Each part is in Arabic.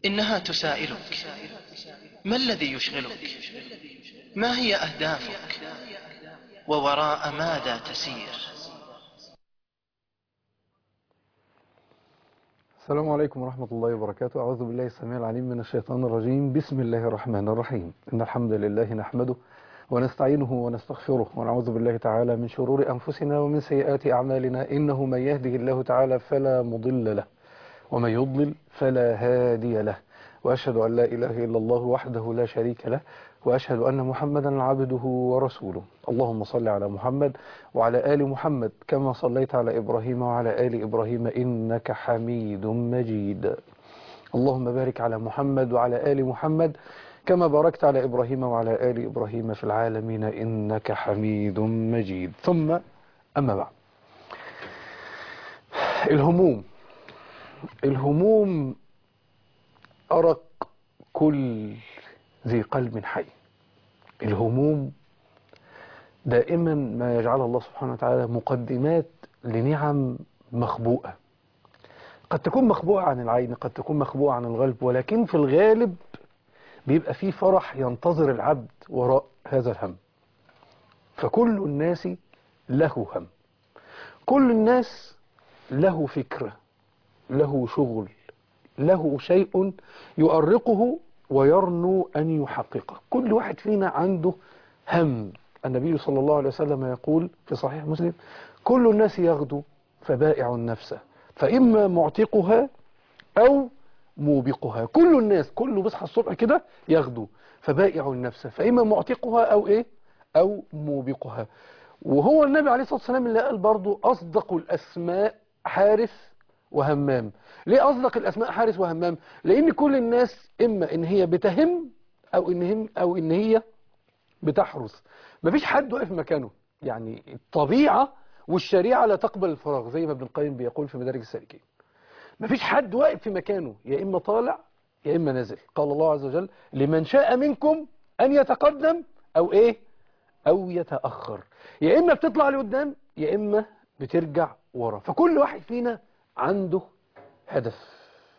إنها تسائلك: ما الذي يشغلك؟ ما هي أهدافك؟ ووراء ماذا تسير؟ السلام عليكم ورحمة الله وبركاته. أعوذ بالله السميع العليم من الشيطان الرجيم. بسم الله الرحمن الرحيم. إن الحمد لله نحمده ونستعينه ونستغفره ونعوذ بالله تعالى من شرور أنفسنا ومن سيئات أعمالنا. إنه من يهده الله تعالى فلا مضل له ومن يضلل فلا هادي له، وأشهد أن لا إله إلا الله وحده لا شريك له، وأشهد أن محمدا عبده ورسوله. اللهم صل على محمد وعلى آل محمد كما صليت على إبراهيم وعلى آل إبراهيم إنك حميد مجيد. اللهم بارك على محمد وعلى آل محمد كما باركت على إبراهيم وعلى آل إبراهيم في العالمين إنك حميد مجيد. ثم أما بعد، الهموم أرق كل ذي قلب حي. الهموم دائما ما يجعل الله سبحانه وتعالى مقدمات لنعم مخبوءة، قد تكون مخبوءة عن العين، قد تكون مخبوءة عن القلب، ولكن في الغالب بيبقى فيه فرح ينتظر العبد وراء هذا الهم. فكل الناس له هم، كل الناس له فكرة، له شغل، له شيء يؤرقه ويرنو أن يحققه. كل واحد فينا عنده هم. النبي صلى الله عليه وسلم يقول في صحيح مسلم: كل الناس يغدو فبائع نفسه فإما معتقها أو موبقها. كل الناس، كله بيصحى الصبح كده يغدو فبائع نفسه فإما معتقها أو إيه أو موبقها. وهو النبي عليه الصلاة والسلام اللي قال برضو: أصدق الأسماء حارس وهمام. ليه أصدق الأسماء حارس وهمام؟ لأن كل الناس إما إن هي بتهم أو إن هي بتحرس. مفيش حد واقف مكانه. يعني الطبيعة والشريعة لا تقبل الفراغ، زي ما ابن القيم بيقول في مدارج السالكين. مفيش حد واقف في مكانه، يا إما طالع يا إما نازل. قال الله عز وجل: لمن شاء منكم أن يتقدم أو إيه أو يتأخر. يا إما بتطلع لقدام يا إما بترجع ورا. فكل واحد فينا عنده هدف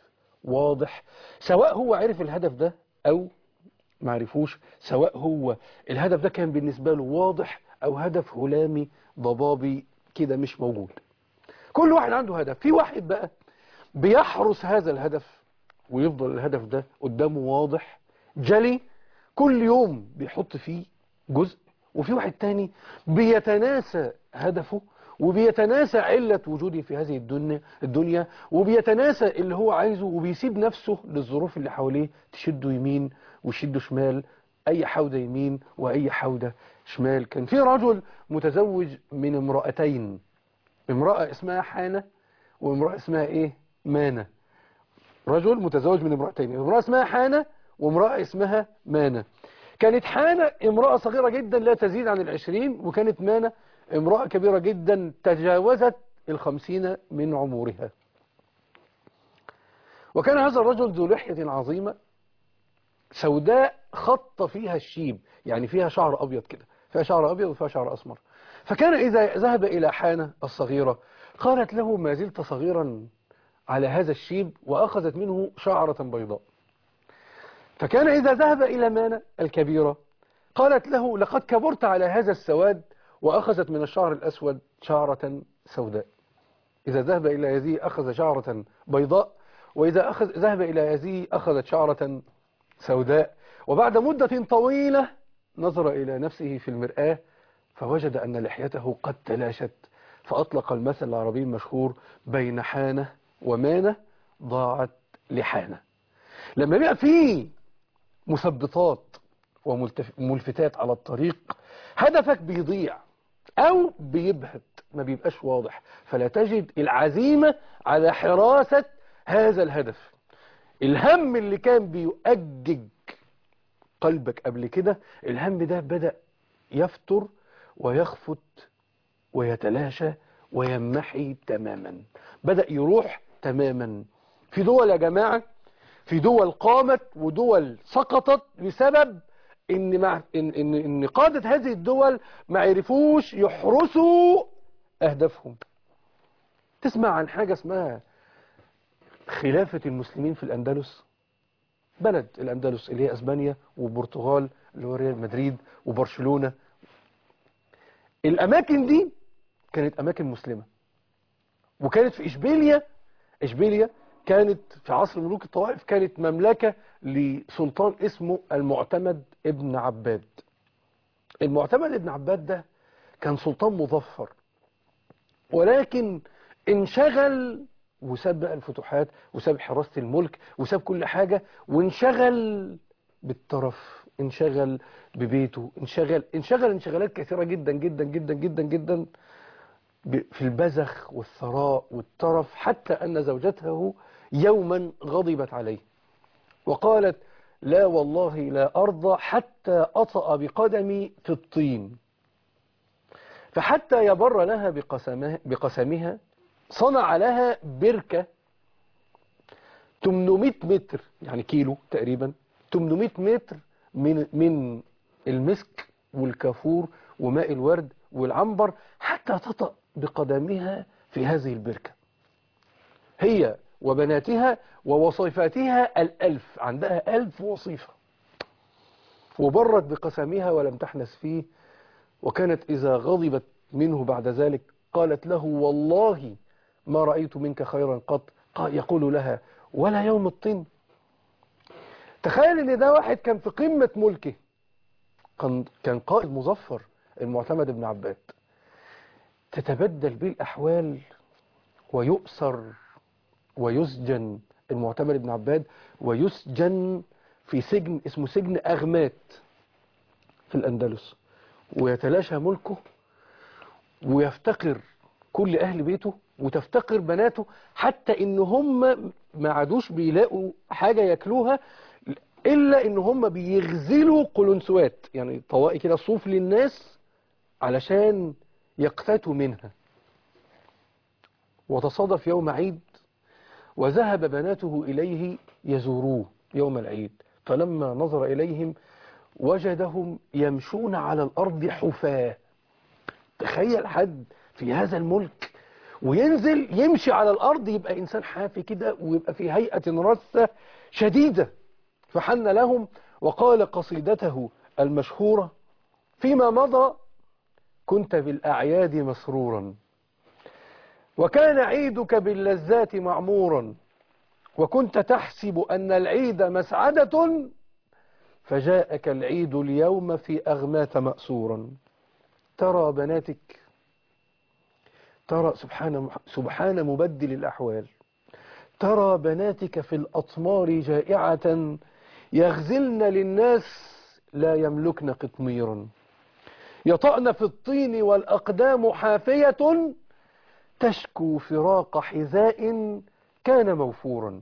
واضح، سواء هو عرف الهدف ده أو معرفوش، سواء هو الهدف ده كان بالنسبة له واضح أو هدف هلامي ضبابي كده مش موجود. كل واحد عنده هدف. في واحد بقى بيحرس هذا الهدف ويفضل الهدف ده قدامه واضح جلي، كل يوم بيحط فيه جزء. وفي واحد تاني بيتناسى هدفه وبيتناسى علة وجوده في هذه الدنيا وبيتناسى اللي هو عايزه وبيسيب نفسه للظروف اللي حواليه تشده يمين ويشده شمال، أي حودة يمين وأي حودة شمال. كان في رجل متزوج من امرأتين، امرأة اسمها حانة وامرأة اسمها إيه؟ مانة. رجل متزوج من امرأتين، امرأة اسمها حانة وامرأة اسمها مانة. كانت حانة امرأة صغيرة جدا لا تزيد عن 20، وكانت مانة امرأة كبيرة جدا تجاوزت 50 من عمرها. وكان هذا الرجل ذو لحية عظيمة سوداء خط فيها الشيب، يعني فيها شعر أبيض كده، فيها شعر أبيض وفيها شعر أسمر. فكان إذا ذهب إلى حانة الصغيرة قالت له: ما زلت صغيرا على هذا الشيب، وأخذت منه شعرة بيضاء. فكان إذا ذهب إلى مانة الكبيرة قالت له: لقد كبرت على هذا السواد، وأخذت من الشعر الأسود شعرة سوداء. إذا ذهب إلى هذه أخذ شعرة بيضاء، وإذا ذهب إلى هذه أخذت شعرة سوداء. وبعد مدة طويلة نظر إلى نفسه في المرآة فوجد أن لحيته قد تلاشت، فأطلق المثل العربي المشهور: بين حانة ومانة ضاعت لحانة. لما بيبقى فيه مثبطات وملفتات على الطريق، هدفك بيضيع أو بيبهت، ما بيبقاش واضح، فلا تجد العزيمة على حراسة هذا الهدف. الهم اللي كان بيؤجج قلبك قبل كده، الهم ده بدأ يفتر ويخفت ويتلاشى ويمحي تماما، بدأ يروح تماما. في دول يا جماعة، في دول قامت ودول سقطت بسبب إن قادة هذه الدول ما عرفوش يحرسوا أهدافهم. تسمع عن حاجة اسمها خلافة المسلمين في الأندلس؟ بلد الأندلس اللي هي أسبانيا، وبرتغال اللي هو ريال مدريد وبرشلونة. الأماكن دي كانت أماكن مسلمة، وكانت في إشبيلية. إشبيلية كانت في عصر ملوك الطوائف كانت مملكة لسلطان اسمه المعتمد ابن عباد. المعتمد ابن عباد ده كان سلطان مظفر، ولكن انشغل وساب بقى الفتوحات وساب حراسة الملك وساب كل حاجة، وانشغل بالترف، انشغل ببيته، انشغل انشغالات كثيرة جدا جدا جدا جدا جدا في البذخ والثراء والترف، حتى أن زوجته يوما غضبت عليه وقالت: لا والله لا أرضى حتى أطأ بقدمي في الطين. فحتى يبر لها بقسمها صنع لها بركة 800 متر، يعني كيلو تقريبا، 800 متر من المسك والكافور وماء الورد والعنبر، حتى تطأ بقدمها في هذه البركة، هي وبناتها ووصيفاتها 1000، عندها 1000 وصيفة، وبرت بقسمها ولم تحنث فيه. وكانت إذا غضبت منه بعد ذلك قالت له: والله ما رأيت منك خيرا قط. يقول لها: ولا يوم الطين. تخيل ان ده واحد كان في قمة ملكه، كان قائد مظفر، المعتمد بن عباد، تتبدل به الأحوال ويؤسر ويسجن المعتمد بن عباد، ويسجن في سجن اسمه سجن أغمات في الأندلس، ويتلاشى ملكه، ويفتقر كل أهل بيته وتفتقر بناته، حتى إن هم ما عادوش بيلاقوا حاجة ياكلوها إلا إن هم بيغزلوا قلنسوات، يعني طوائي كده صوف للناس علشان يقتاتوا منها. وتصادف يوم عيد وذهب بناته إليه يزوروه يوم العيد، فلما نظر إليهم وجدهم يمشون على الأرض حفاة. تخيل حد في هذا الملك وينزل يمشي على الأرض، يبقى إنسان حافي كده ويبقى في هيئة رثة شديدة. فحن لهم وقال قصيدته المشهورة: فيما مضى كنت بالأعياد مسرورا، وكان عيدك باللذات معمورا، وكنت تحسب أن العيد مسعدة، فجاءك العيد اليوم في أغمات مأسورا. ترى بناتك، ترى سبحان مبدل الأحوال، ترى بناتك في الأطمار جائعة، يغزلن للناس لا يملكن قطميرا، يطأن في الطين والأقدام حافية، تشكو فراق حذاء كان موفورا.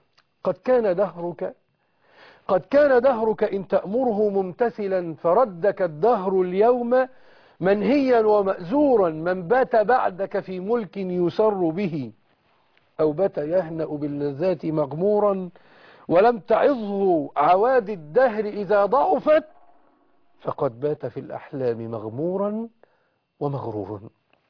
قد كان دهرك إن تأمره ممتثلا، فردك الدهر اليوم منهيا ومأزورا. من بات بعدك في ملك يسر به، أو بات يهنأ باللذات مغمورا، ولم تعظه عوادي الدهر إذا ضعفت، فقد بات في الأحلام مغمورا ومغرورا.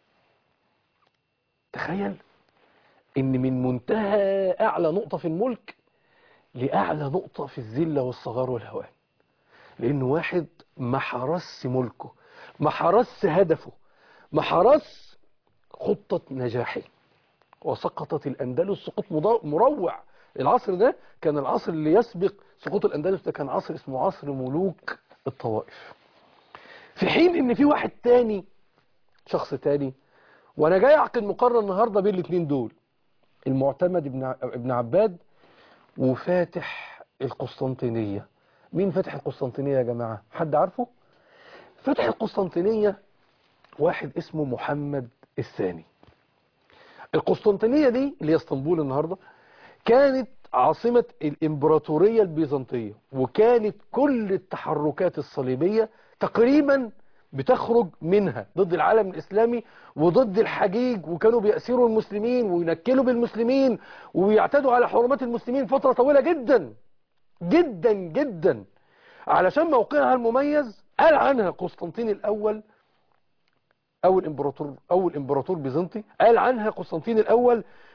تخيل إن من منتهى أعلى نقطة في الملك لأعلى نقطة في الذلة والصغار والهوان، لأنه واحد ما حرس ملكه، ما حرس هدفه، ما حرس خطة نجاحه، وسقطت الأندلس سقوط مروع. العصر ده كان العصر اللي يسبق سقوط الأندلس، ده كان عصر اسمه عصر ملوك الطوائف. في حين ان في واحد تاني، شخص تاني، وانا جاي اعقد مقارنة النهاردة بين الاثنين دول، المعتمد ابن عباد وفاتح القسطنطينية. مين فاتح القسطنطينية يا جماعة؟ حد عارفه؟ فاتح القسطنطينية واحد اسمه محمد الثاني. القسطنطينية دي اللي هي اسطنبول النهاردة كانت عاصمة الإمبراطورية البيزنطية، وكانت كل التحركات الصليبية تقريبا بتخرج منها ضد العالم الإسلامي وضد الحجيج، وكانوا بيأسروا المسلمين وينكلوا بالمسلمين ويعتدوا على حرمات المسلمين فترة طويلة جدا جدا جدا. علشان موقعها المميز قال عنها قسطنطين الأول، أول إمبراطور بيزنطي، قال عنها قسطنطين الأول: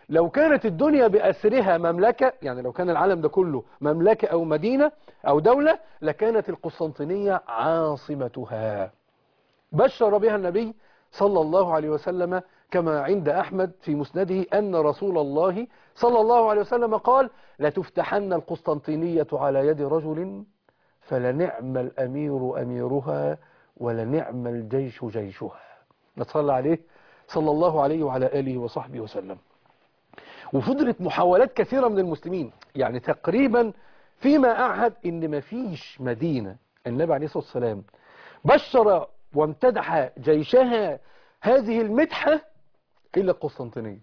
لو كانت الدنيا بأسرها مملكة، يعني لو كان العالم ده كله مملكة أو مدينة أو دولة، لكانت القسطنطينية عاصمتها. بشر بها النبي صلى الله عليه وسلم كما عند أحمد في مسنده أن رسول الله صلى الله عليه وسلم قال: لتفتحن القسطنطينية على يد رجل فلنعم الأمير أميرها ولنعم الجيش جيشها. نصلى عليه صلى الله عليه وعلى آله وصحبه وسلم. وفضلت محاولات كثيرة من المسلمين، يعني تقريبا فيما أعهد إن ما فيش مدينة النبي عليه الصلاة والسلام بشر وامتدح جيشها هذه المدحة إلا القسطنطينية.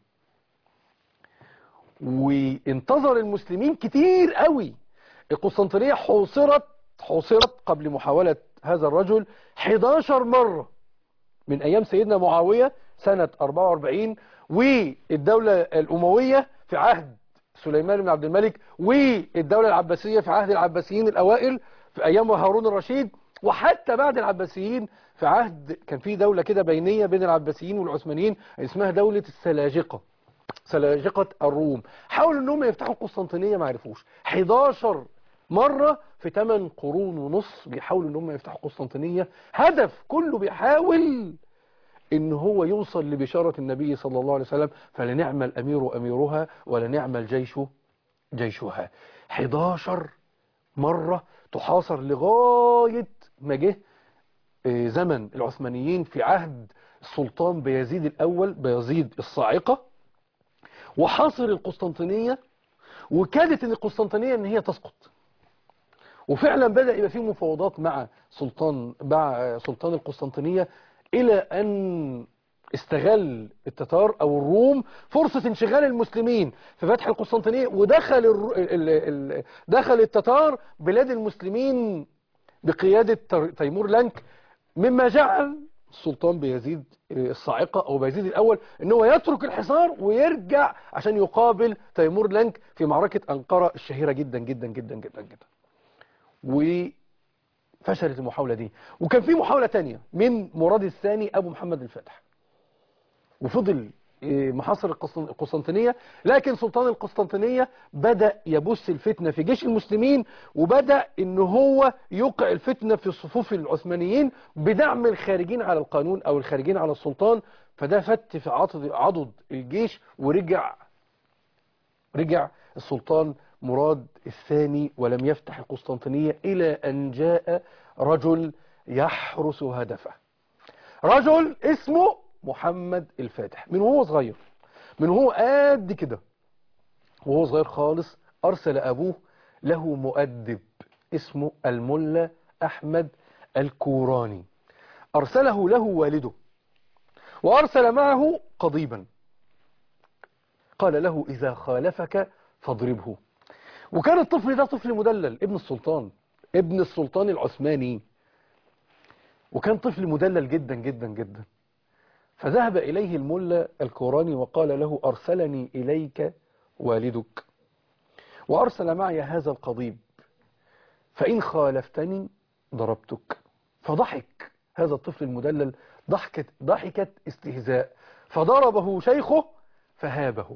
وانتظر المسلمين كتير قوي. القسطنطينية حوصرت قبل محاولة هذا الرجل 11 مرة من أيام سيدنا معاوية سنة 44، والدولة الأموية في عهد سليمان بن عبد الملك، والدولة العباسية في عهد العباسيين الأوائل في أيام هارون الرشيد، وحتى بعد العباسيين في عهد كان في دولة كده بينية بين العباسيين والعثمانيين اسمها دولة السلاجقة، سلاجقة الروم. حاولوا انهم يفتحوا القسطنطينية ما عرفوش. 11 مرة في 8 قرون ونص بيحاولوا انهم يفتحوا القسطنطينية. هدف كله بيحاول ان هو يوصل لبشارة النبي صلى الله عليه وسلم: فلنعم الامير اميرها ولنعم الجيش جيشها. 11 مرة تحاصر لغاية ما جه زمن العثمانيين في عهد السلطان بايزيد الأول، بايزيد الصاعقة، وحاصر القسطنطينية، وكادت ان القسطنطينية ان هي تسقط. وفعلا بدأ يبقى فيه مفاوضات مع سلطان القسطنطينية، إلى أن استغل التتار أو الروم فرصة انشغال المسلمين في فتح القسطنطينية، ودخل دخل التتار بلاد المسلمين بقيادة تيمور لانك، مما جعل السلطان بايزيد الصاعقة أو بايزيد الأول أنه يترك الحصار ويرجع عشان يقابل تيمور لانك في معركة أنقرة الشهيرة جدا جدا جدا جدا جدا. وفشلت المحاولة دي. وكان في محاولة تانية من مراد الثاني أبو محمد الفاتح، وفضل محاصر القسطنطينية، لكن سلطان القسطنطينية بدأ يبث الفتنة في جيش المسلمين، وبدأ ان هو يوقع الفتنة في صفوف العثمانيين بدعم الخارجين على القانون او الخارجين على السلطان. فده فت في عضد الجيش، ورجع السلطان مراد الثاني ولم يفتح القسطنطينية إلى أن جاء رجل يحرس هدفه، رجل اسمه محمد الفاتح. من وهو صغير، من هو قد كده، وهو صغير خالص، أرسل أبوه له مؤدب اسمه الملا أحمد الكوراني، أرسله له والده، وأرسل معه قضيبا قال له: إذا خالفك فاضربه. وكان الطفل ده طفل مدلل، ابن السلطان العثماني، وكان طفل مدلل جدا جدا جدا. فذهب إليه الملا الكوراني وقال له: أرسلني إليك والدك وأرسل معي هذا القضيب، فإن خالفتني ضربتك. فضحك هذا الطفل المدلل ضحكة استهزاء، فضربه شيخه فهابه،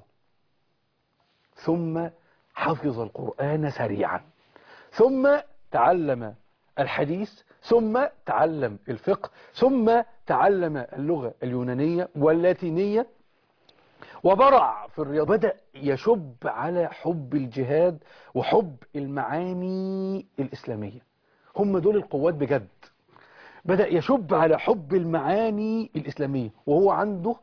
ثم حفظ القرآن سريعا، ثم تعلم الحديث، ثم تعلم الفقه، ثم تعلم اللغة اليونانية واللاتينية، وبرع في الرياضة. بدأ يشب على حب الجهاد وحب المعاني الإسلامية. هم دول القوات بجد. بدأ يشب على حب المعاني الإسلامية وهو عنده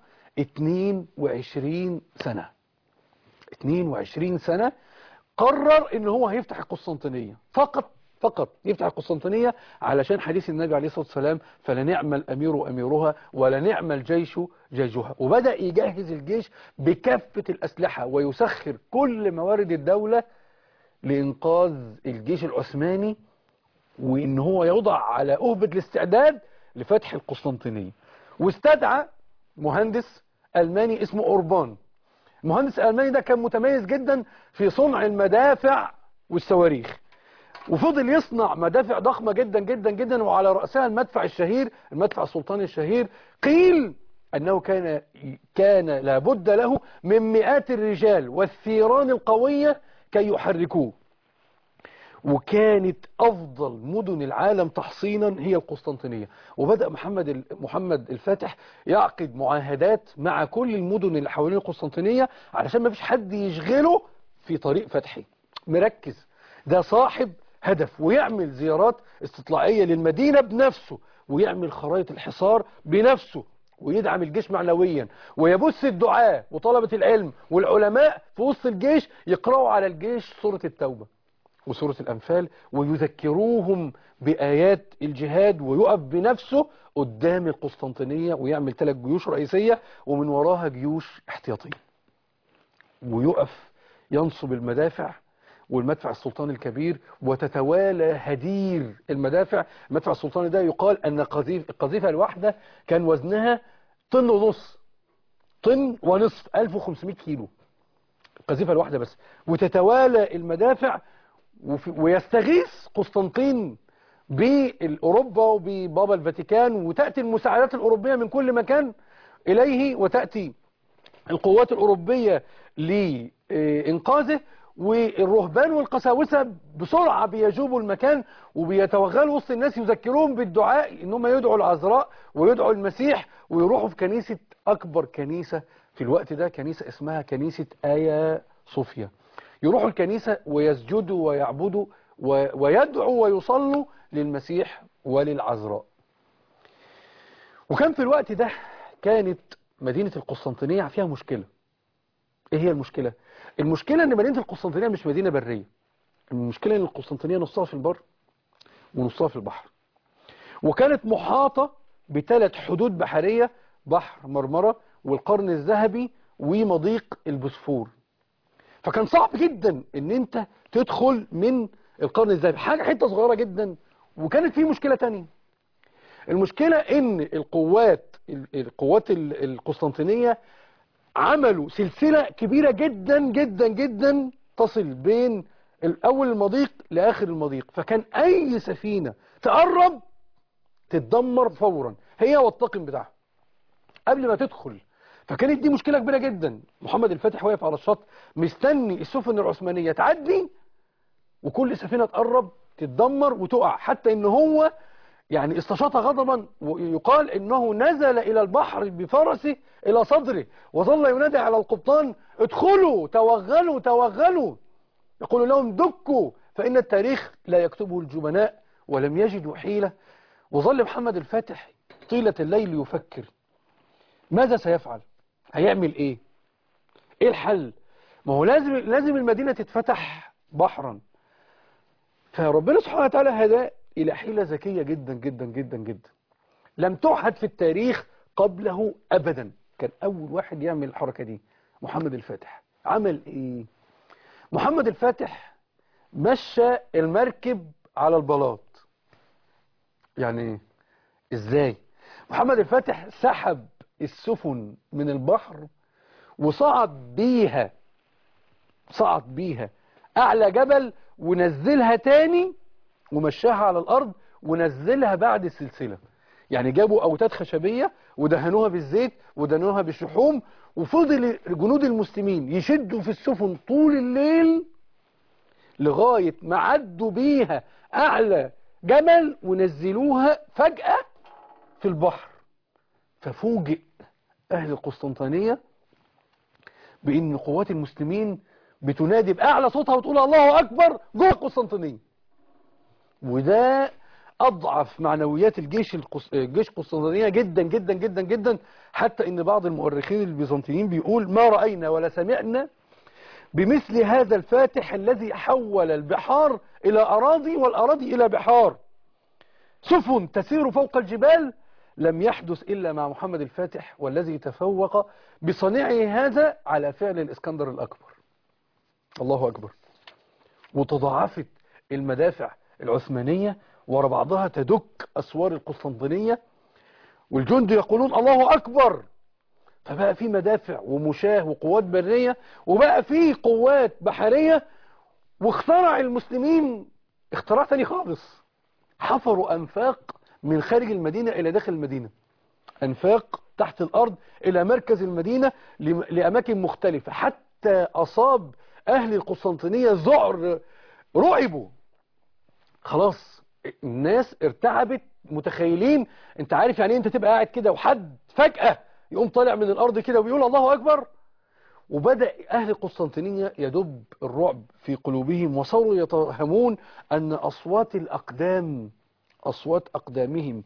22 سنة. 22 سنة قرر ان هو هيفتح القسطنطينية، فقط يفتح القسطنطينية علشان حديث النبي عليه الصلاة والسلام: فلنعم الأمير أميرها ولنعم الجيش جيشها. وبدأ يجهز الجيش بكافة الأسلحة ويسخر كل موارد الدولة لإنقاذ الجيش العثماني، وإن هو يوضع على أهبة الاستعداد لفتح القسطنطينية. واستدعى مهندس ألماني اسمه أوربان. المهندس الألماني ده كان متميز جدا في صنع المدافع والصواريخ، وفضل يصنع مدافع ضخمة جدا جدا جدا، وعلى رأسها المدفع الشهير، المدفع السلطاني الشهير. قيل أنه كان لابد له من مئات الرجال والثيران القوية كي يحركوه. وكانت أفضل مدن العالم تحصينا هي القسطنطينية. وبدأ محمد الفاتح يعقد معاهدات مع كل المدن اللي حوالين القسطنطينية علشان ما فيش حد يشغله في طريق فتحه. مركز، ده صاحب هدف، ويعمل زيارات استطلاعية للمدينة بنفسه، ويعمل خرائط الحصار بنفسه، ويدعم الجيش معنويا، ويبث الدعاة وطلبة العلم والعلماء في وسط الجيش يقرأوا على الجيش سورة التوبة وسورة الأنفال، ويذكروهم بآيات الجهاد، ويقف بنفسه قدام القسطنطينية ويعمل 3 جيوش رئيسية ومن وراها جيوش احتياطية، ويقف ينصب المدافع والمدفع السلطاني الكبير، وتتوالى هدير المدافع. المدفع السلطاني ده يقال أن القذيفة الواحدة كان وزنها 1.5 طن، 1500 كيلو القذيفة الواحدة بس. وتتوالى المدافع ويستغيث قسطنطين بأوروبا وببابا الفاتيكان، وتأتي المساعدات الأوروبية من كل مكان إليه، وتأتي القوات الأوروبية لإنقاذه، والرهبان والقساوسة بسرعة بيجوبوا المكان وبيتوغلوا وسط الناس يذكرون بالدعاء إنهم يدعوا العذراء ويدعوا المسيح، ويروحوا في كنيسة، أكبر كنيسة في الوقت ده، كنيسة اسمها كنيسة آيا صوفيا. يروحوا الكنيسة ويسجدوا ويعبدوا ويدعوا ويصلوا للمسيح وللعذراء. وكان في الوقت ده كانت مدينة القسطنطينية فيها مشكلة. ايه هي المشكلة؟ المشكلة ان مدينة القسطنطينية مش مدينة برية. المشكلة ان القسطنطينية نصها في البر ونصها في البحر، وكانت محاطة ب3 حدود بحرية، بحر مرمرة والقرن الذهبي ومضيق البوسفور. فكان صعب جدا ان انت تدخل من القرن الذهبي، حتة صغيرة جدا. وكانت في مشكلة تانية، المشكلة ان القوات القسطنطينية عملوا سلسلة كبيرة جدا جدا جدا تصل بين اول المضيق لاخر المضيق، فكان اي سفينة تقرب تتدمر فورا، هي والطاقم بتاعها قبل ما تدخل. فكانت دي مشكلة كبيرة جدا. محمد الفاتح واقف على الشط مستني السفن العثمانية تعدي، وكل سفينة تقرب تتدمر وتقع، حتى ان هو يعني استشاط غضبا، ويقال انه نزل الى البحر بفرسه الى صدره وظل ينادي على القبطان: ادخلوا توغلوا توغلوا، يقول لهم دكوا فإن التاريخ لا يكتبه الجبناء، ولم يجدوا حيلة. وظل محمد الفاتح طيلة الليل يفكر ماذا سيفعل، هيعمل ايه الحل. ما هو لازم المدينة تتفتح بحرا. فربنا سبحانه وتعالى هداه إلى حيلة ذكية جدا جدا جدا جدا لم تعهد في التاريخ قبله أبدا. كان أول واحد يعمل الحركة دي محمد الفاتح. عمل إيه؟ محمد الفاتح مشى المركب على البلاط. يعني إزاي؟ محمد الفاتح سحب السفن من البحر وصعد بيها أعلى جبل، ونزلها تاني ومشاها على الأرض ونزلها بعد السلسلة. يعني جابوا أوتاد خشبية ودهنوها بالزيت ودهنوها بالشحوم، وفضل جنود المسلمين يشدوا في السفن طول الليل لغاية ما عدوا بيها أعلى جبل ونزلوها فجأة في البحر. ففوجئ أهل القسطنطينية بأن قوات المسلمين بتنادي بأعلى صوتها وتقول الله أكبر جوه القسطنطينية. وده أضعف معنويات الجيش القسطنطينية جدا جدا جدا جدا، حتى إن بعض المؤرخين البيزنطيين بيقول ما رأينا ولا سمعنا بمثل هذا الفاتح الذي حول البحار إلى أراضي والأراضي إلى بحار، سفن تسير فوق الجبال. لم يحدث إلا مع محمد الفاتح، والذي تفوق بصنيعه هذا على فعل الإسكندر الأكبر. الله أكبر. وتضاعفت المدافع العثمانية ورا بعضها تدك أسوار القسطنطينية، والجند يقولون الله أكبر. فبقى في مدافع ومشاه وقوات برية، وبقى في قوات بحرية. واخترع المسلمين اختراع ثاني خالص، حفروا أنفاق من خارج المدينة إلى داخل المدينة، أنفاق تحت الأرض إلى مركز المدينة لأماكن مختلفة، حتى أصاب أهل القسطنطينية ذعر، رعبوا. خلاص الناس ارتعبت، متخيلين، انت عارف يعني انت تبقى قاعد كده وحد فجأة يقوم طالع من الأرض كده ويقول الله أكبر. وبدأ أهل القسطنطينية يدب الرعب في قلوبهم، وصاروا يتوهمون أن أصوات الأقدام، أصوات أقدامهم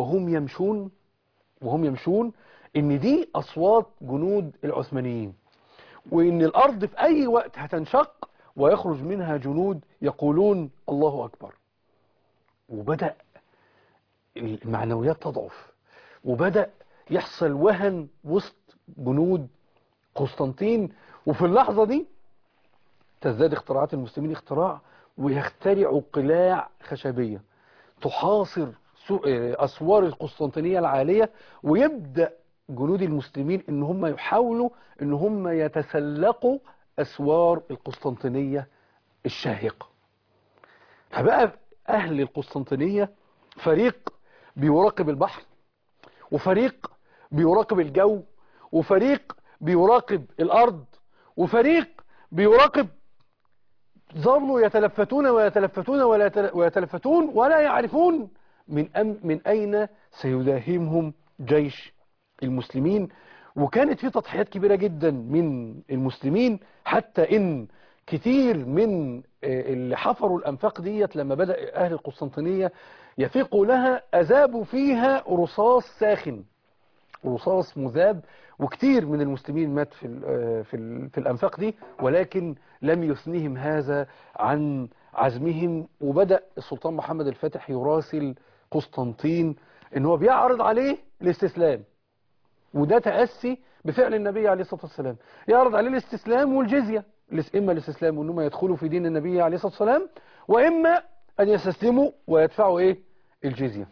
وهم يمشون إن دي أصوات جنود العثمانيين، وإن الأرض في أي وقت هتنشق ويخرج منها جنود يقولون الله أكبر. وبدأ المعنويات تضعف، وبدأ يحصل وهن وسط جنود قسطنطين. وفي اللحظة دي تزداد اختراعات المسلمين اختراع، ويخترعوا قلاع خشبية تحاصر أسوار القسطنطينية العالية، ويبدأ جنود المسلمين ان هم يحاولوا ان هم يتسلقوا أسوار القسطنطينية الشاهقة. فبقى أهل القسطنطينية فريق بيراقب البحر، وفريق بيراقب الجو، وفريق بيراقب الأرض، وفريق بيراقب. ظلوا يتلفتون ويتلفتون ولا يعرفون من أين سيداهمهم جيش المسلمين. وكانت في تضحيات كبيرة جدا من المسلمين، حتى إن كتير من اللي حفروا الأنفاق ديت لما بدأ أهل القسطنطينية يفيقوا لها أذابوا فيها رصاص ساخن، رصاص مذاب، وكتير من المسلمين مات في الأنفاق دي، ولكن لم يثنهم هذا عن عزمهم. وبدأ السلطان محمد الفاتح يراسل قسطنطين ان هو بيعرض عليه الاستسلام، وده تأسي بفعل النبي عليه الصلاة والسلام، يعرض عليه الاستسلام والجزية، إما الاستسلام وانهم يدخلوا في دين النبي عليه الصلاة والسلام، وإما أن يستسلموا ويدفعوا الجزية.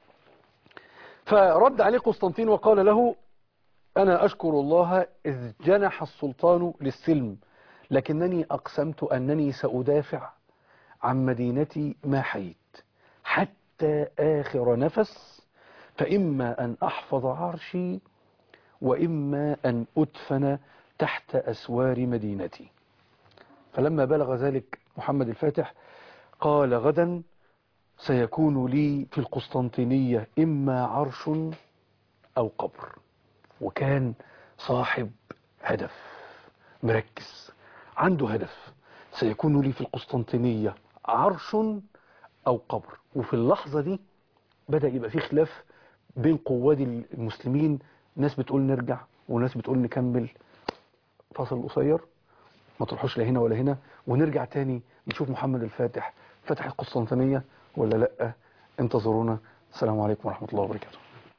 فرد عليه قسطنطين وقال له: أنا أشكر الله إذ جنح السلطان للسلم، لكنني أقسمت أنني سأدافع عن مدينتي ما حييت حتى آخر نفس، فإما أن أحفظ عرشي وإما أن أدفن تحت أسوار مدينتي. فلما بلغ ذلك محمد الفاتح قال: غدا سيكون لي في القسطنطينية إما عرش أو قبر. وكان صاحب هدف، مركز، عنده هدف، سيكون لي في القسطنطينية عرش أو قبر. وفي اللحظة دي بدأ يبقى في خلاف بين قواد المسلمين، ناس بتقول نرجع وناس بتقول نكمل. فاصل قصير، ما تروحوش لا هنا ولا هنا، ونرجع تاني نشوف محمد الفاتح فتح القسطنطينية ولا لأ. انتظرونا. السلام عليكم ورحمة الله وبركاته.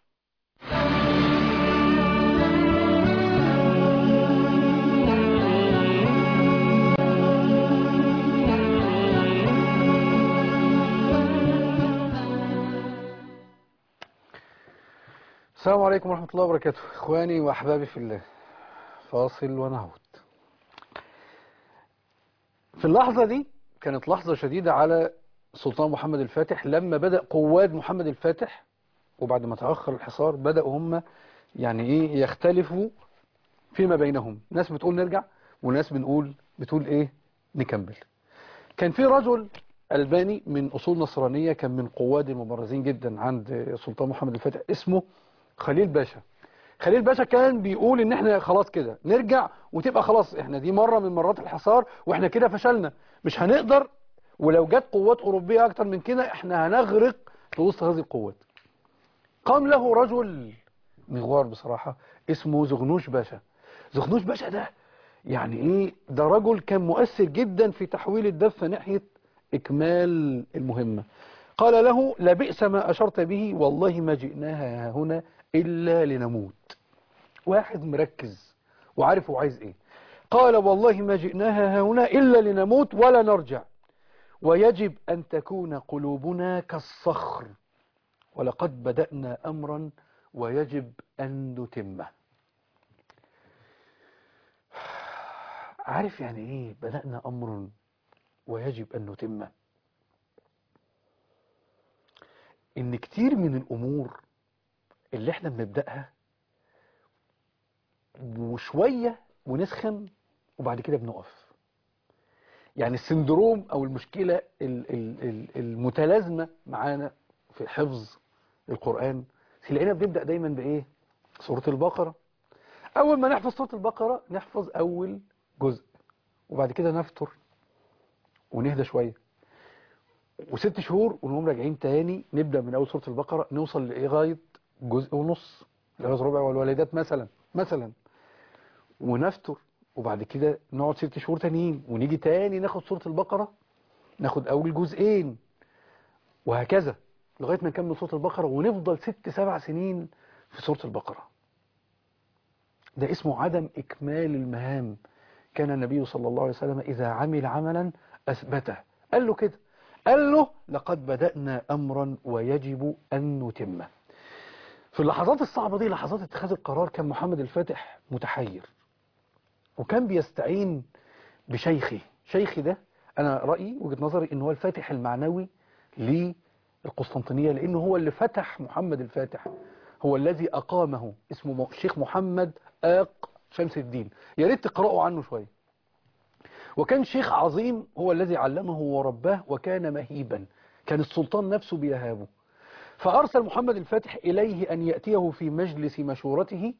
السلام عليكم ورحمة الله وبركاته، إخواني وأحبابي في الله. فاصل ونعود. في اللحظة دي كانت لحظة شديدة على السلطان محمد الفاتح، لما بدأ قواد محمد الفاتح وبعد ما تأخر الحصار بدأوا هم يختلفوا فيما بينهم، ناس بتقول نرجع وناس بتقول نكمل. كان في رجل ألباني من أصول نصرانية، كان من قواد المبرزين جدا عند السلطان محمد الفاتح، اسمه خليل باشا. خليل باشا كان بيقول ان احنا خلاص كده نرجع وتبقى خلاص احنا دي مرة من مرات الحصار، واحنا كده فشلنا مش هنقدر، ولو جت قوات أوروبية أكتر من كده احنا هنغرق في وسط هذه القوات. قام له رجل مغوار بصراحة اسمه زغنوش باشا. زغنوش باشا ده ده رجل كان مؤثر جدا في تحويل الدفة ناحية إكمال المهمة. قال له: لبئس ما أشرت به، والله ما جئناها هنا إلا لنموت. واحد مركز وعارف هو عايز ايه. قال: والله ما جئناها هنا إلا لنموت ولا نرجع، ويجب أن تكون قلوبنا كالصخر، ولقد بدأنا أمرا ويجب أن نتمه. عارف يعني ايه بدأنا أمر ويجب أن نتمه؟ إن كتير من الأمور اللي احنا بنبدأها وشوية ونسخن وبعد كده بنقف. يعني السندروم أو المشكلة المتلازمة معانا في حفظ القرآن تلاقينا بنبدأ دايما بإيه؟ سورة البقرة. أول ما نحفظ سورة البقرة نحفظ أول جزء، وبعد كده نفتر ونهدى شوية، و6 شهور ونقوم راجعين تاني نبدأ من أول سورة البقرة نوصل لغاية جزء ونص، لغاية ربع والوالدات مثلا ونفتر، وبعد كده نقعد 6 شهور تانيين ونيجي تاني ناخد سورة البقرة، ناخد أول جزئين، وهكذا لغاية ما نكمل سورة البقرة ونفضل 6-7 سنين في سورة البقرة. ده اسمه عدم إكمال المهام. كان النبي صلى الله عليه وسلم إذا عمل عملا أثبته. قال له كده، قال له لقد بدأنا أمرا ويجب أن نتمه. في اللحظات الصعبة دي، لحظات اتخاذ القرار، كان محمد الفاتح متحير، وكان بيستعين بشيخي. شيخي ده أنا رأيي وجهة نظري إنه هو الفاتح المعنوي للقسطنطينية، لأنه هو اللي فتح محمد الفاتح، هو الذي أقامه. اسمه الشيخ محمد آق شمس الدين، يا ريت تقرأوا عنه شوية. وكان شيخ عظيم، هو الذي علمه ورباه، وكان مهيبا، كان السلطان نفسه بيهابه. فأرسل محمد الفاتح إليه أن يأتيه في مجلس مشورته،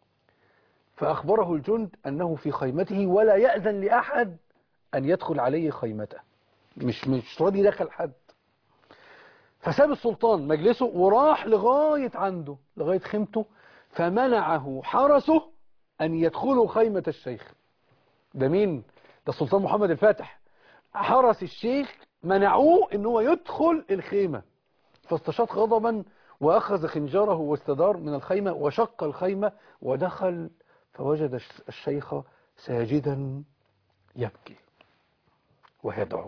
فأخبره الجند أنه في خيمته ولا يأذن لأحد أن يدخل عليه خيمته، مش راضي يدخل حد. فساب السلطان مجلسه وراح لغاية عنده، لغاية خيمته، فمنعه حرسه أن يدخلوا خيمة الشيخ. ده مين؟ ده السلطان محمد الفاتح. حرس الشيخ منعوه ان هو يدخل الخيمة، فاستشاط غضبا وأخذ خنجره واستدار من الخيمة وشق الخيمة ودخل، فوجد الشيخ ساجدا يبكي ويدعو.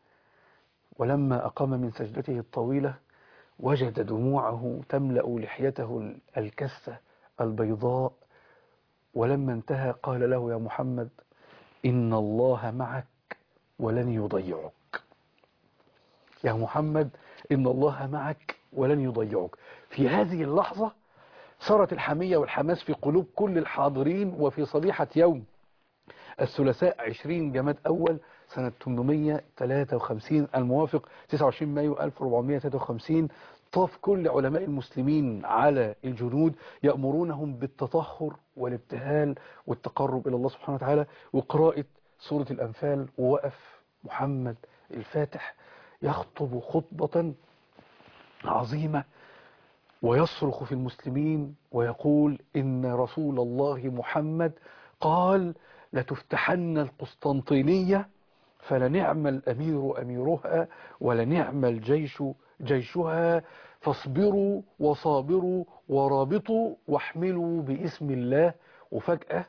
ولما أقام من سجدته الطويلة وجد دموعه تملأ لحيته الكسة البيضاء. ولما انتهى قال له: يا محمد، إن الله معك ولن يضيعك. يا محمد، إن الله معك ولن يضيعك. في هذه اللحظة صارت الحمية والحماس في قلوب كل الحاضرين. وفي صبيحة يوم الثلاثاء 20 جماد أول سنة 853 الموافق 29 مايو 1453 طاف كل علماء المسلمين على الجنود يأمرونهم بالتطهر والابتهال والتقرب إلى الله سبحانه وتعالى وقراءة سورة الأنفال. ووقف محمد الفاتح يخطب خطبة عظيمة ويصرخ في المسلمين ويقول: إن رسول الله محمد قال: لتفتحن القسطنطينية فلنعم الأمير أميرها ولنعم الجيش جيشها، فاصبروا وصابروا ورابطوا واحملوا باسم الله. وفجأة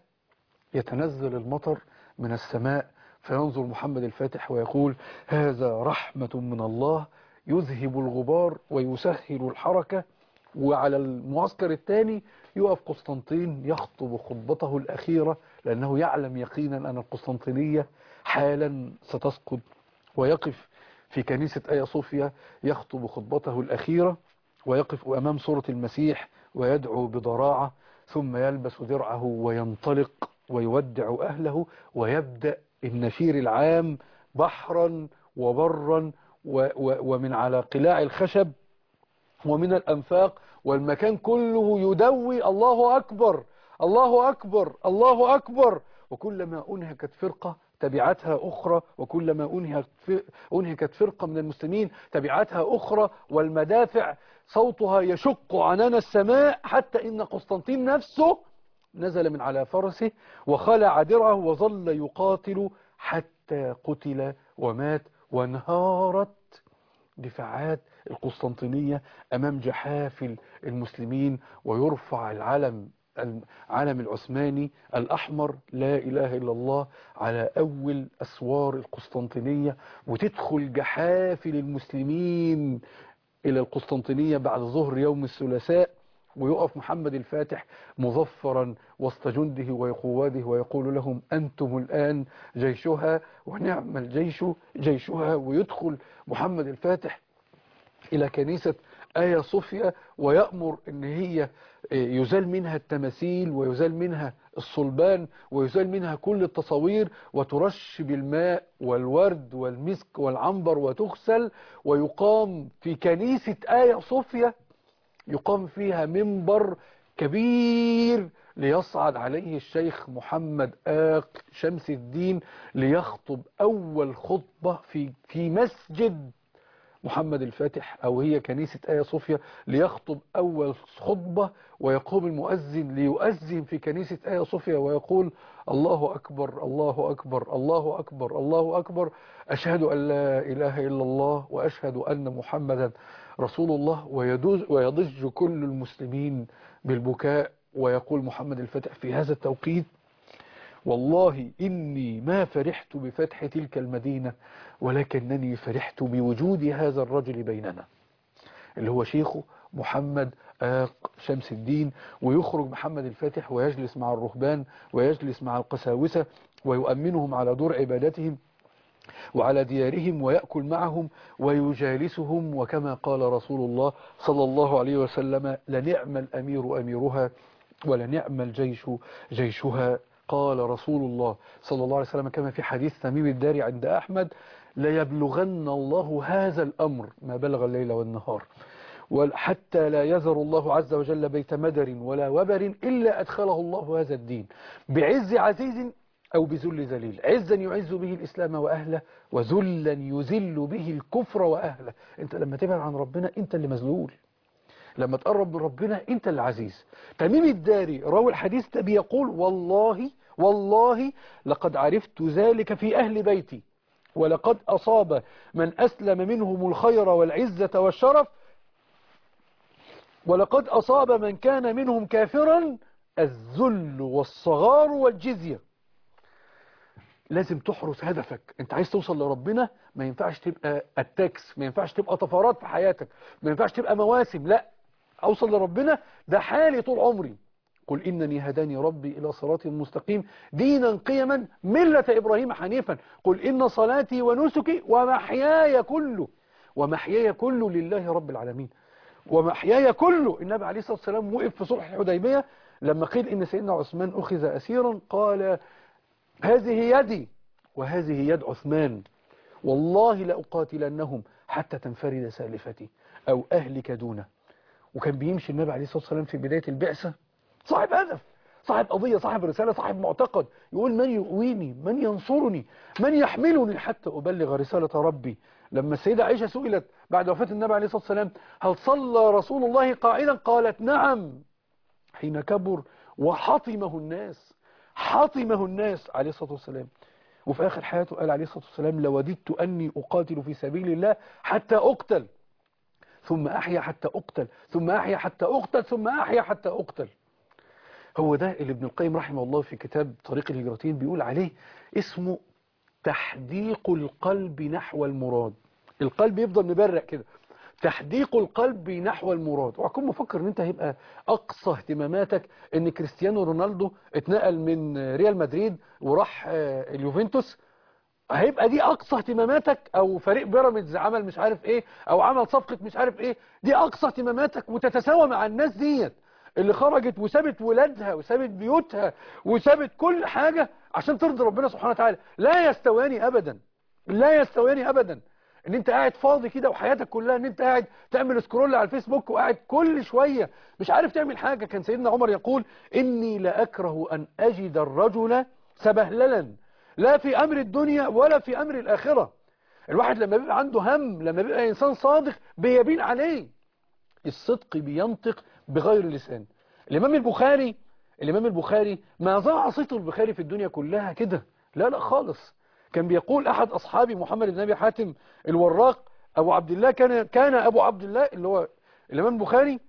يتنزل المطر من السماء، فينظر محمد الفاتح ويقول: هذا رحمة من الله يذهب الغبار ويسهل الحركة. وعلى المعسكر الثاني يقف قسطنطين يخطب خطبته الأخيرة، لأنه يعلم يقينا أن القسطنطينية حالا ستسقط. ويقف في كنيسة آيا صوفيا يخطب خطبته الأخيرة، ويقف أمام صورة المسيح ويدعو بضراعة، ثم يلبس درعه وينطلق ويودع أهله، ويبدأ النفير العام بحرا وبرا ومن على قلاع الخشب ومن الأنفاق، والمكان كله يدوي: الله أكبر، الله أكبر، الله أكبر. وكلما أنهكت فرقة تبعتها أخرى، وكلما أنهكت فرقة من المسلمين تبعتها أخرى، والمدافع صوتها يشق عنان السماء، حتى إن قسطنطين نفسه نزل من على فرسه وخلع درعه وظل يقاتل حتى قتل ومات. وانهارت دفاعات القسطنطينية أمام جحافل المسلمين، ويرفع العلم العثماني الأحمر لا إله إلا الله على أول أسوار القسطنطينية، وتدخل جحافل المسلمين إلى القسطنطينية بعد ظهر يوم الثلاثاء، ويقف محمد الفاتح مظفرا وسط جنده وقواده ويقول لهم: أنتم الآن جيشها ونعم الجيش جيشها. ويدخل محمد الفاتح إلى كنيسة آيا صوفيا ويأمر إن هي يزال منها التماثيل ويزال منها الصلبان ويزال منها كل التصاوير وترش بالماء والورد والمسك والعنبر وتغسل، ويقام في كنيسة آيا صوفيا، يقام فيها منبر كبير ليصعد عليه الشيخ محمد آق شمس الدين ليخطب أول خطبة في مسجد محمد الفاتح، أو هي كنيسة آيا صوفيا، ليخطب أول خطبة، ويقوم المؤذن ليؤذن في كنيسة آيا صوفيا ويقول: الله أكبر الله أكبر الله أكبر الله أكبر، أشهد أن لا إله إلا الله وأشهد أن محمدا رسول الله، ويضج كل المسلمين بالبكاء، ويقول محمد الفاتح في هذا التوقيت: والله إني ما فرحت بفتح تلك المدينة، ولكنني فرحت بوجود هذا الرجل بيننا، اللي هو شيخه محمد آق شمس الدين. ويخرج محمد الفاتح ويجلس مع الرهبان ويجلس مع القساوسة ويؤمنهم على دور عبادتهم وعلى ديارهم، ويأكل معهم ويجالسهم. وكما قال رسول الله صلى الله عليه وسلم: لنعم الأمير أميرها ولنعم الجيش جيشها. قال رسول الله صلى الله عليه وسلم كما في حديث تميم الداري عند أحمد: ليبلغن الله هذا الأمر ما بلغ الليل والنهار، حتى لا يذر الله عز وجل بيت مدر ولا وبر إلا أدخله الله هذا الدين بعز عزيز أو بذل ذليل، عزا يعز به الإسلام وأهله، وذلا يذل به الكفر وأهله. أنت لما تبعد عن ربنا أنت اللي مذلول، لما تقرب من ربنا أنت اللي عزيز. تميم الداري راوي الحديث ده بيقول: والله لقد عرفت ذلك في أهل بيتي، ولقد أصاب من أسلم منهم الخير والعزة والشرف، ولقد أصاب من كان منهم كافرا الذل والصغار والجزية. لازم تحرس هدفك. انت عايز توصل لربنا، ما ينفعش تبقى التاكس، ما ينفعش تبقى طفرات في حياتك، ما ينفعش تبقى مواسم. لا، اوصل لربنا ده حالي طول عمري. قل إنني هداني ربي إلى صراط مستقيم دينا قيما ملة إبراهيم حنيفا، قل إن صلاتي ونسكي ومحياي كله لله رب العالمين، ومحياي كله. النبي عليه الصلاة والسلام وقف في صلح الحديبية لما قيل إن سيدنا عثمان أخذ أسيرا، قال: هذه يدي وهذه يد عثمان، والله لأقاتلنهم حتى تنفرد سالفتي أو أهلك دونه. وكان بيمشي النبي عليه الصلاة والسلام في بداية البعثة صاحب هدف، صاحب قضية، صاحب رسالة، صاحب معتقد، يقول: من يؤويني، من ينصرني، من يحملني حتى أبلغ رسالة ربي. لما السيدة عائشة سئلت بعد وفاة النبي عليه الصلاة والسلام: هل صلى رسول الله قاعدا؟ قالت: نعم، حين كبر وحطمه الناس عليه الصلاة والسلام. وفي آخر حياته قال عليه الصلاة والسلام: لوددت أني أقاتل في سبيل الله حتى أقتل، ثم أحيا حتى أقتل، ثم أحيا حتى أقتل، ثم أحيا حتى أقتل. هو ده اللي ابن القيم رحمه الله في كتاب طريق الهجرتين بيقول عليه، اسمه تحديق القلب نحو المراد. القلب يفضل مبرق كده، تحديق القلب نحو المراد. وأكون مفكر ان انت هيبقى اقصى اهتماماتك ان كريستيانو رونالدو اتنقل من ريال مدريد وراح اليوفنتوس، هيبقى دي اقصى اهتماماتك، او فريق بيراميدز عمل مش عارف ايه، او عمل صفقة مش عارف ايه، دي اقصى اهتماماتك، وتتساوى مع الناس ديت اللي خرجت وسابت ولادها وسابت بيوتها وسابت كل حاجة عشان ترضي ربنا سبحانه وتعالى. لا يستواني ابدا، لا يستواني ابدا ان انت قاعد فاضي كده وحياتك كلها ان انت قاعد تعمل سكرول على الفيسبوك، وقاعد كل شوية مش عارف تعمل حاجة. كان سيدنا عمر يقول: إني لأكره أن أجد الرجل سبهللا، لا في أمر الدنيا ولا في أمر الآخرة. الواحد لما بيبقى عنده هم، لما بيبقى إنسان صادق، بيبين عليه. الصدق بينطق بغير لسان. الإمام البخاري ما ضاع صيت البخاري في الدنيا كلها كده، لا لا خالص. كان بيقول أحد أصحابي محمد بن أبي حاتم الوراق أبو عبد الله، كان أبو عبد الله اللي هو الإمام البخاري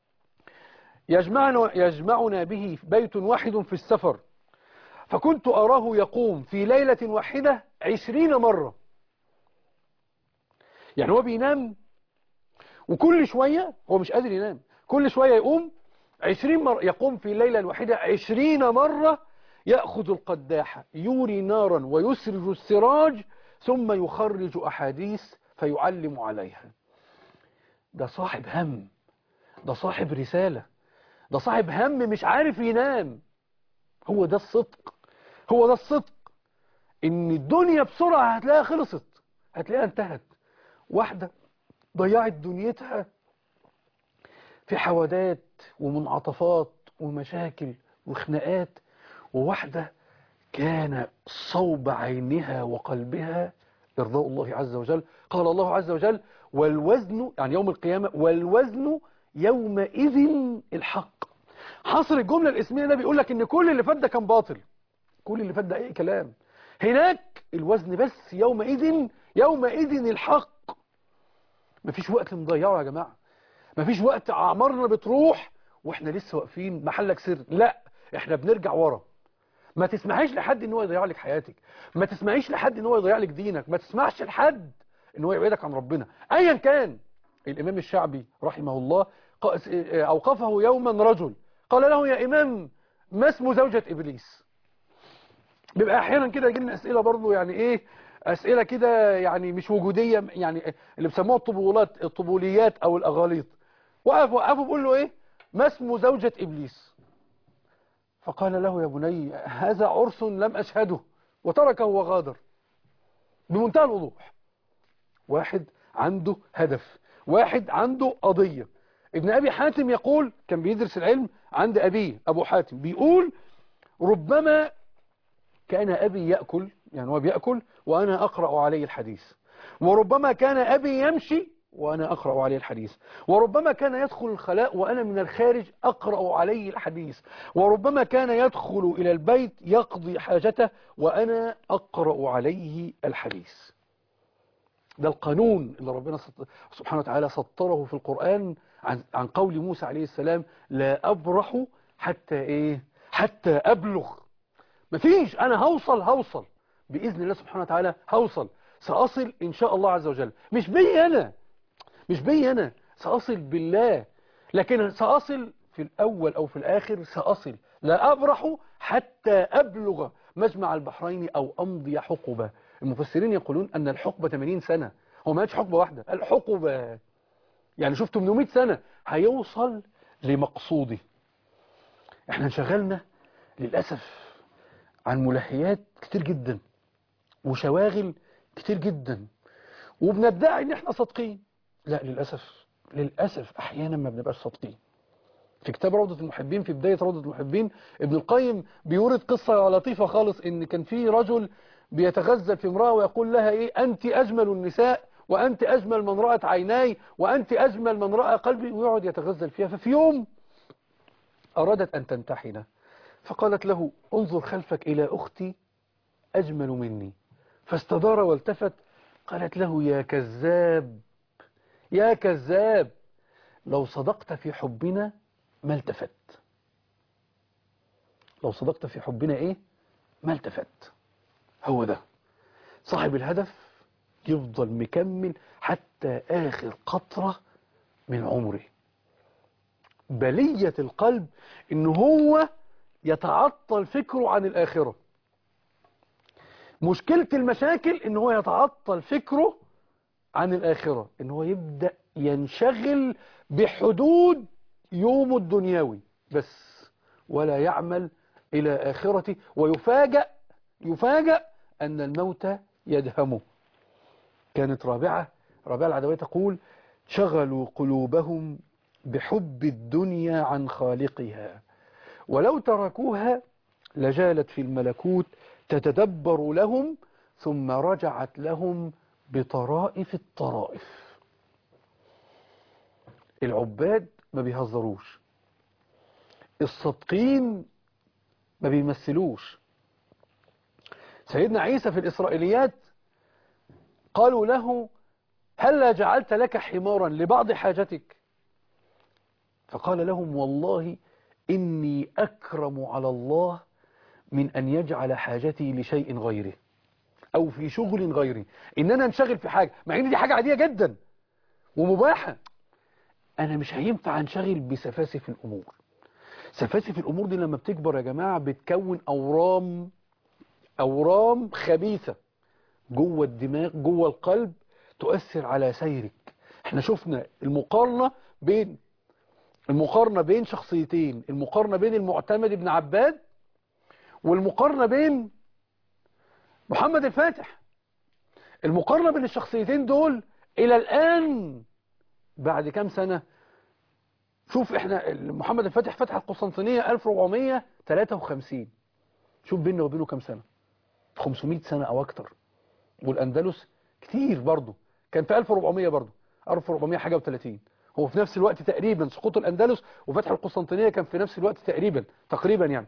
يجمعنا به بيت واحد في السفر، فكنت أراه يقوم في ليلة واحدة 20 مرة. يعني هو بينام وكل شوية هو مش قادر ينام، كل شوية يقوم 20 مرة، يقوم في الليلة الواحدة 20 مرة، يأخذ القداحة يوري نارا ويسرج السراج ثم يخرج أحاديث فيعلم عليها. ده صاحب هم، ده صاحب رسالة، ده صاحب هم مش عارف ينام. هو ده الصدق، هو ده الصدق. ان الدنيا بسرعة هتلاقيها خلصت، هتلاقيها انتهت. واحدة ضيعت دنيتها في حوادات ومنعطفات ومشاكل وخناقات، وواحدة كان صوب عينها وقلبها إرضاء الله عز وجل. قال الله عز وجل: والوزن، يعني يوم القيامة، والوزن يومئذ الحق. حصر الجملة الاسمية ده بيقول لك ان كل اللي فات ده كان باطل، كل اللي فات ده اي كلام. هناك الوزن بس يومئذ الحق. مفيش وقت نضيعه يا جماعة، مفيش وقت اعمارنا بتروح واحنا لسه واقفين محلك سر. لا، احنا بنرجع ورا. ما تسمحيش لحد ان هو يضيع لك حياتك، ما تسمعيش لحد ان هو يضيع لك دينك، ما تسمعش لحد ان هو يبعدك عن ربنا ايا كان. الامام الشعبي رحمه الله اوقفه يوما رجل قال له: يا امام، ما اسم زوجة ابليس؟ بيبقى احيانا كده يجي لنا اسئله برضه، يعني ايه، اسئله كده يعني مش وجوديه، يعني اللي بيسموها الطبوليات او الاغاليط. وقفوا بيقول له: ايه ما اسم زوجة ابليس؟ فقال له: يا بني، هذا عرس لم أشهده، وتركه وغادر. بمنتهى الوضوح. واحد عنده هدف، واحد عنده قضية. ابن أبي حاتم يقول، كان بيدرس العلم عند أبيه أبو حاتم، بيقول: ربما كان أبي يأكل، يعني هو بيأكل وأنا أقرأ عليه الحديث، وربما كان أبي يمشي وأنا أقرأ عليه الحديث، وربما كان يدخل الخلاء وأنا من الخارج أقرأ عليه الحديث، وربما كان يدخل إلى البيت يقضي حاجته وأنا أقرأ عليه الحديث. ده القانون اللي ربنا سبحانه وتعالى سطره في القرآن عن قول موسى عليه السلام: لا أبرح حتى إيه؟ حتى أبلغ. مفيش، أنا هوصل بإذن الله سبحانه وتعالى، هوصل، سأصل إن شاء الله عز وجل. مش بي أنا، سأصل بالله. لكن سأصل في الأول أو في الآخر، سأصل. لا أبرح حتى أبلغ مجمع البحرين أو أمضي حقبة. المفسرين يقولون أن الحقبة 80 سنة. هو ما قالش حقبة واحدة، الحقبة يعني شوف 800 سنة هيوصل لمقصوده. احنا انشغلنا للأسف عن ملهيات كتير جدا وشواغل كتير جدا، وبندعي ان احنا صادقين. لا، للأسف احيانا ما بنبقاش صادقين. في كتاب روضة المحبين، في بداية روضة المحبين، ابن القيم بيورد قصة لطيفة خالص، ان كان في رجل بيتغزل في امرأة ويقول لها: ايه، انت اجمل النساء، وانت اجمل من رأت عيناي، وانت اجمل من رأى قلبي، ويقعد يتغزل فيها. ففي يوم ارادت ان تمتحنه، فقالت له: انظر خلفك الى اختي اجمل مني. فاستدار والتفت، قالت له: يا كذاب، يا كذاب، لو صدقت في حبنا ما التفت. لو صدقت في حبنا ايه؟ ما التفت. هو ده صاحب الهدف، يفضل مكمل حتى آخر قطرة من عمره. بلية القلب إن هو يتعطل فكره عن الآخرة. مشكلة المشاكل إن هو يتعطل فكره عن الآخرة، إن هو يبدأ ينشغل بحدود يومه الدنيوي بس، ولا يعمل إلى آخرته، ويفاجأ أن الموت يدهمه. كانت رابعة العدوية تقول: شغلوا قلوبهم بحب الدنيا عن خالقها، ولو تركوها لجالت في الملكوت تتدبر لهم، ثم رجعت لهم بطرائف الطرائف. العباد ما بيهزروش، الصادقين ما بيمثلوش. سيدنا عيسى في الإسرائيليات قالوا له: هل جعلت لك حمارا لبعض حاجتك؟ فقال لهم: والله إني أكرم على الله من أن يجعل حاجتي لشيء غيره أو في شغل غيري، إن أنا انشغل في حاجة مع إن دي حاجة عادية جدا ومباحة. أنا مش هينفع انشغل بسفاسف الأمور. سفاسف الأمور دي لما بتكبر يا جماعة بتكون أورام خبيثة جوه الدماغ، جوه القلب، تؤثر على سيرك. احنا شفنا المقارنة بين شخصيتين، المقارنة بين المعتمد بن عباد والمقارنة بين محمد الفاتح، المقارنة بين الشخصيتين دول إلى الآن بعد كام سنة. شوف احنا محمد الفاتح فتح القسطنطينية 1453، شوف بيننا وبينه كام سنة، 500 سنة أو أكتر. والأندلس كتير برضه كان في 1400 برضه، 1400 حاجة و30. هو في نفس الوقت تقريبا سقوط الأندلس وفتح القسطنطينية كان في نفس الوقت تقريبا يعني.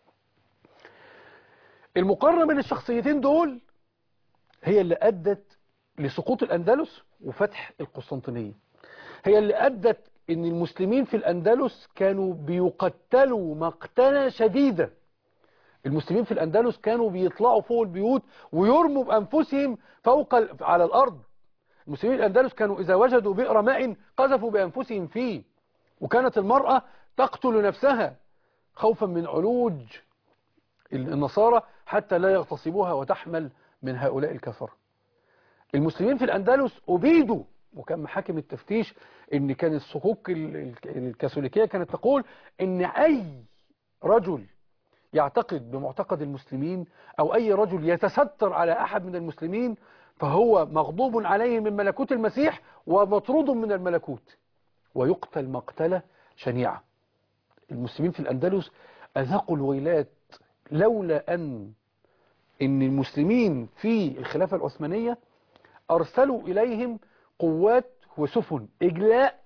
المقارنة بين الشخصيتين دول هي اللي أدت لسقوط الأندلس وفتح القسطنطينية، هي اللي أدت إن المسلمين في الأندلس كانوا بيقتلوا مقتلة شديدة. المسلمين في الأندلس كانوا بيطلعوا فوق البيوت ويرموا بأنفسهم على الأرض. المسلمين الأندلس كانوا إذا وجدوا بئر ماء قذفوا بأنفسهم فيه، وكانت المرأة تقتل نفسها خوفا من علوج النصارى حتى لا يغتصبوها وتحمل من هؤلاء الكفر. المسلمين في الأندلس أبيدوا، وكان محاكم التفتيش إن كان الصكوك الكاثوليكية كانت تقول إن أي رجل يعتقد بمعتقد المسلمين أو أي رجل يتستر على أحد من المسلمين فهو مغضوب عليه من ملكوت المسيح ومطرود من الملكوت ويقتل مقتلة شنيعة. المسلمين في الأندلس أذاقوا الويلات لولا أن المسلمين في الخلافة العثمانية أرسلوا إليهم قوات وسفن إجلاء،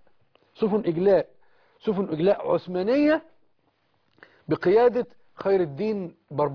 سفن إجلاء عثمانية بقيادة خير الدين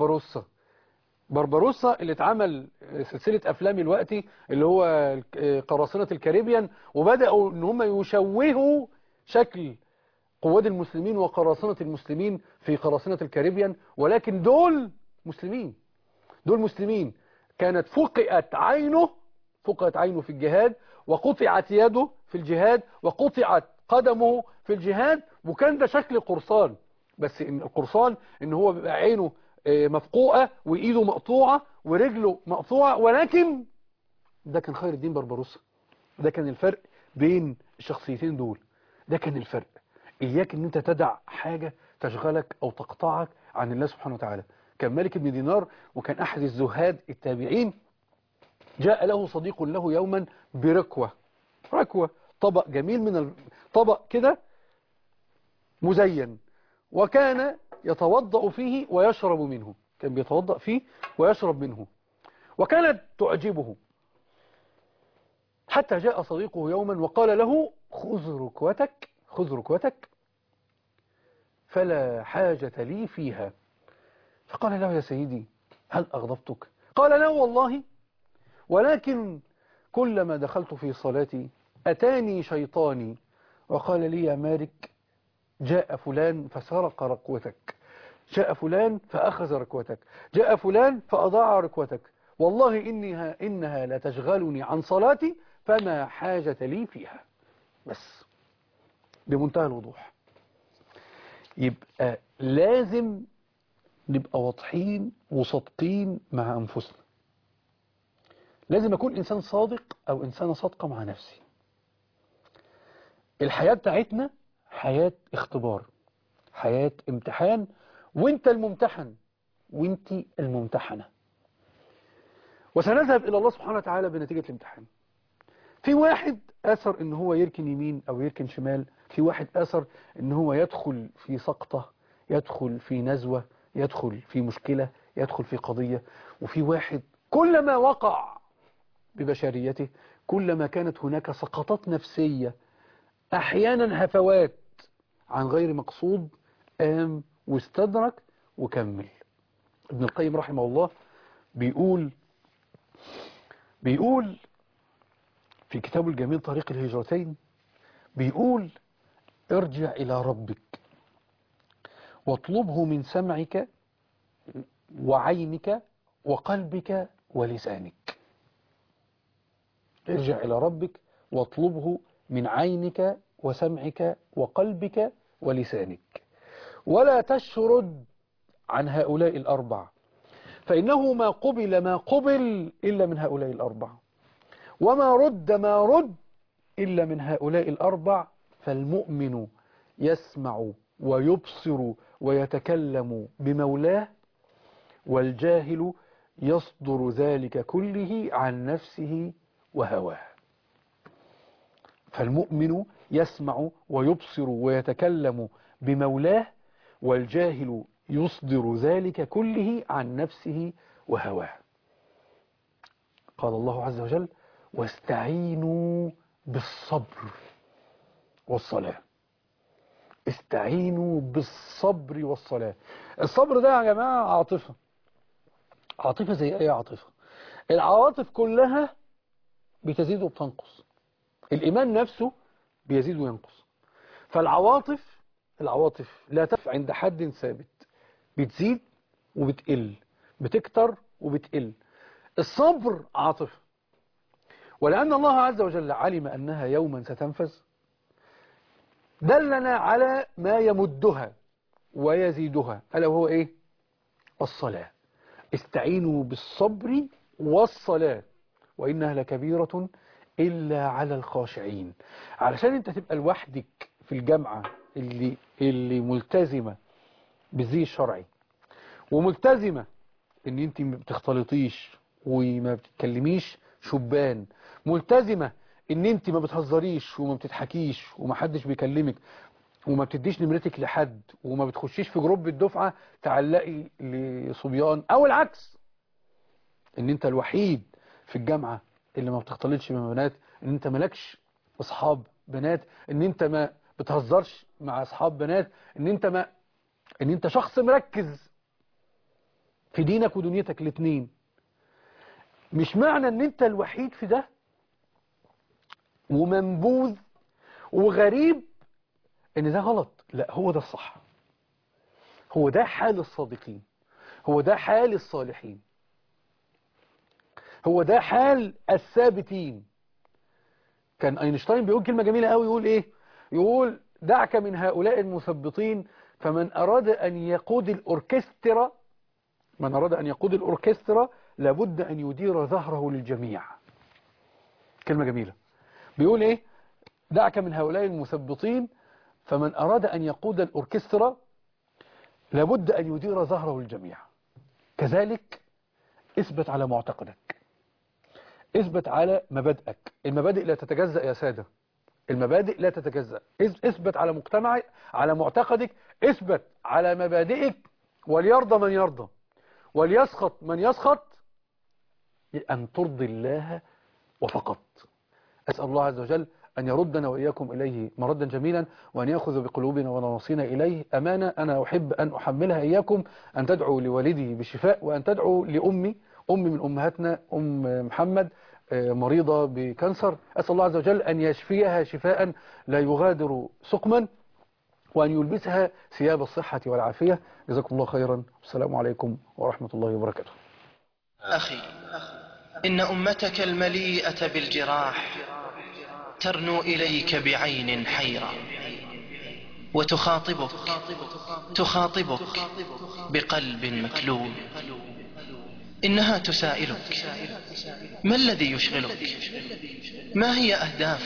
بربروسا اللي اتعمل سلسلة أفلام الوقتي اللي هو قراصنة الكاريبيان، وبدأوا ان هم يشوهوا شكل قوات المسلمين وقراصنة المسلمين في قراصنة الكاريبيان. ولكن دول مسلمين كانت فقئت عينه في الجهاد، وقطعت يده في الجهاد، وقطعت قدمه في الجهاد، وكان ده شكل قرصان. بس إن القرصان ان هو بيبقى عينه مفقوعة وإيده مقطوعة ورجله مقطوعة، ولكن ده كان خير الدين بربروسا. ده كان الفرق بين الشخصيتين دول، ده كان الفرق. إياك ان انت تدع حاجة تشغلك او تقطعك عن الله سبحانه وتعالى. كان مالك بن دينار وكان احد الزهاد التابعين، جاء له صديق له يوما بركوة، طبق جميل من طبق كده مزين، وكان يتوضأ فيه ويشرب منه، كان بيتوضأ فيه ويشرب منه، وكانت تعجبه. حتى جاء صديقه يوما وقال له خذ ركوتك فلا حاجة لي فيها. فقال له يا سيدي هل أغضبتك؟ قال لا والله، ولكن كلما دخلت في صلاتي أتاني شيطاني وقال لي يا مالك جاء فلان فسرق ركوتك، جاء فلان فأخذ ركوتك، جاء فلان فأضاع ركوتك، والله إنها لا تشغلني عن صلاتي فما حاجة لي فيها. بس بمنتهى الوضوح. يبقى لازم نبقى واضحين وصادقين مع أنفسنا. لازم أكون إنسان صادق أو إنسانة صادقة مع نفسي. الحياة بتاعتنا حياة اختبار، حياة امتحان، وانت الممتحن وانت الممتحنة، وسنذهب إلى الله سبحانه وتعالى بنتيجة الامتحان. في واحد أثر إن هو يركن يمين أو يركن شمال، في واحد أثر إن هو يدخل في سقطة، يدخل في نزوة، يدخل في مشكلة، يدخل في قضية. وفي واحد كلما وقع ببشريته كلما كانت هناك سقطات نفسية، أحيانا هفوات عن غير مقصود، قام واستدرك وكمل. ابن القيم رحمه الله بيقول في كتابه الجميل طريق الهجرتين، بيقول ارجع إلى ربك واطلبه من سمعك وعينك وقلبك ولسانك. ارجع إلى ربك واطلبه من عينك وسمعك وقلبك ولسانك، ولا تشرد عن هؤلاء الأربع، فإنه ما قبل إلا من هؤلاء الأربع، وما رد إلا من هؤلاء الأربع. فالمؤمن يسمع ويبصر ويتكلم بمولاه، والجاهل يصدر ذلك كله عن نفسه وهواه. فالمؤمن يسمع ويبصر ويتكلم بمولاه، والجاهل يصدر ذلك كله عن نفسه وهواه. قال الله عز وجل: واستعينوا بالصبر والصلاة. استعينوا بالصبر والصلاة. الصبر ده يا جماعة عاطفة. عاطفة زي ايه عاطفة؟ العواطف كلها بتزيد وبتنقص. الإيمان نفسه بيزيد وينقص. فالعواطف لا تقف عند حد ثابت، بتزيد وبتقل، بتكتر وبتقل. الصبر عاطفة، ولأن الله عز وجل علم أنها يوما ستنفذ دلنا على ما يمدها ويزيدها، ألا وهو إيه؟ الصلاة. استعينوا بالصبر والصلاة وإنها لكبيرة إلا على الخاشعين. علشان انت تبقى لوحدك في الجامعة اللي ملتزمة بالزي الشرعي، وملتزمة ان انت ما بتختلطيش وما بتتكلميش شبان، ملتزمة ان انت ما بتهزريش وما بتضحكيش وما حدش بيكلمك وما بتديش نمرتك لحد وما بتخشيش في جروب الدفعة تعلقي لصبيان، او العكس ان انت الوحيد في الجامعة اللي ما بتختلطش مع بنات، ان انت مالكش اصحاب بنات، ان انت ما بتهزرش مع اصحاب بنات، ان انت شخص مركز في دينك ودنيتك الاثنين. مش معنى ان انت الوحيد في ده ومنبوذ وغريب ان ده غلط. لا، هو ده الصح، هو ده حال الصادقين، هو ده حال الصالحين، هو ده حال الثابتين. كان اينشتاين بيقول كلمة جميلة قوي، يقول ايه؟ يقول: دعك من هؤلاء المثبطين، فمن اراد ان يقود الاوركسترا، من اراد ان يقود الاوركسترا لابد ان يدير ظهره للجميع. كلمة جميلة. بيقول ايه؟ دعك من هؤلاء المثبطين، فمن اراد ان يقود الاوركسترا لابد ان يدير ظهره للجميع. كذلك اثبت على معتقدك، اثبت على مبادئك. المبادئ لا تتجزأ يا سادة، المبادئ لا تتجزأ. اثبت على مجتمعك، على معتقدك، اثبت على مبادئك. وليرضى من يرضى وليسخط من يسخط، أن ترضي الله وفقط. أسأل الله عز وجل أن يردنا وإياكم إليه مردا جميلا، وأن يأخذ بقلوبنا ونواصينا إليه أمانة. أنا أحب أن أحملها إياكم، أن تدعوا لوالدي بالشفاء، وأن تدعوا لأمي، أمي من أمهاتنا، أم محمد، مريضة بكانسر. أسأل الله عز وجل أن يشفيها شفاء لا يغادر سقما، وأن يلبسها ثياب الصحة والعافية. جزاكم الله خيرا، والسلام عليكم ورحمة الله وبركاته. أخي، إن أمتك المليئة بالجراح ترنو إليك بعين حيرة، تخاطبك بقلب مكلوم. إنها تسائلك: ما الذي يشغلك؟ ما هي أهدافك؟